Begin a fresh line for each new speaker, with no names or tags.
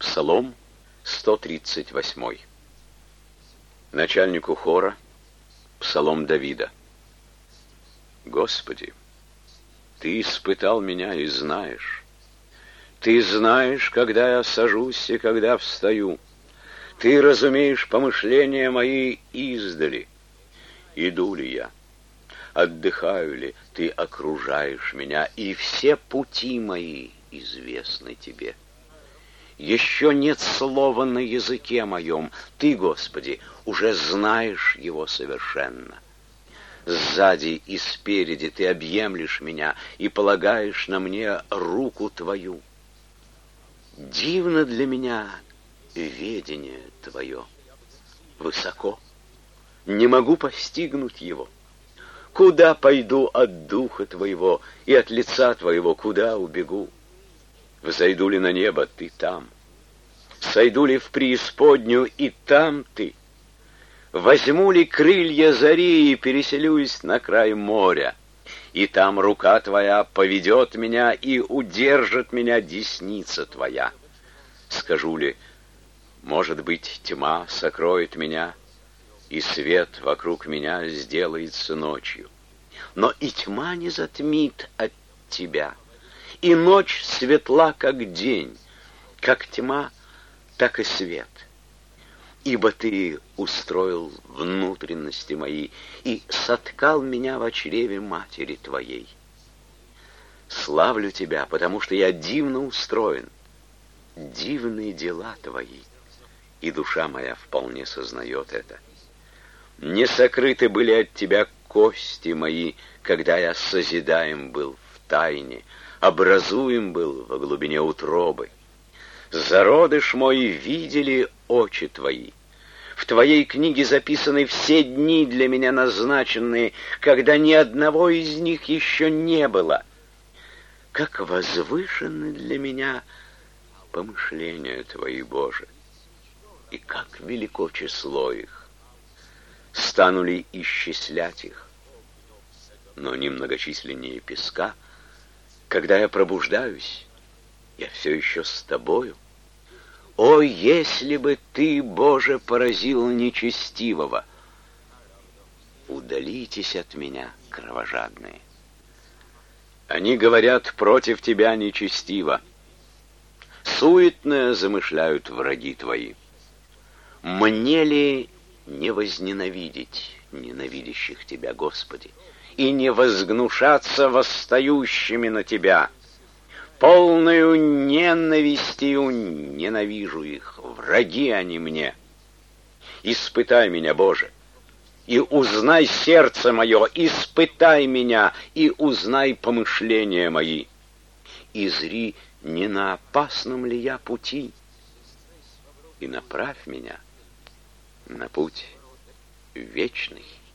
Псалом 138. Начальнику хора, псалом Давида. Господи, Ты испытал меня и знаешь. Ты знаешь, когда я сажусь и когда встаю. Ты разумеешь помышления мои издали. Иду ли я? Отдыхаю ли? Ты окружаешь меня, и все пути мои известны Тебе. Еще нет слова на языке моем. Ты, Господи, уже знаешь его совершенно. Сзади и спереди Ты объемлешь меня и полагаешь на мне руку Твою. Дивно для меня ведение Твое. Высоко. Не могу постигнуть его. Куда пойду от духа Твоего и от лица Твоего, куда убегу? Взойду ли на небо, Ты там. Сойду ли в преисподнюю, и там Ты. Возьму ли крылья зари и переселюсь на край моря, и там рука Твоя поведет меня и удержит меня десница Твоя. Скажу ли, может быть, тьма сокроет меня, и свет вокруг меня сделается ночью. Но и тьма не затмит от Тебя, и ночь светла, как день, как тьма, так и свет. Ибо Ты устроил внутренности мои и соткал меня во чреве матери Твоей. Славлю Тебя, потому что я дивно устроен. Дивные дела Твои, и душа моя вполне сознает это. Не сокрыты были от Тебя кости мои, когда я созидаем был в тайне, образуем был во глубине утробы. Зародыш мой видели очи Твои. В Твоей книге записаны все дни для меня назначенные, когда ни одного из них еще не было. Как возвышены для меня помышления Твои, Боже, и как велико число их. Стану ли исчислять их? Но не многочисленнее песка. Когда я пробуждаюсь, я все еще с Тобою. О, если бы Ты, Боже, поразил нечестивого! Удалитесь от меня, кровожадные. Они говорят против Тебя нечестиво. Суетное замышляют враги Твои. Мне ли не возненавидеть ненавидящих Тебя, Господи, и не возгнушаться восстающими на Тебя? Полною ненавистью ненавижу их, враги они мне. Испытай меня, Боже, и узнай сердце мое, испытай меня, и узнай помышления мои. И зри, не на опасном ли я пути, и направь меня на путь вечный.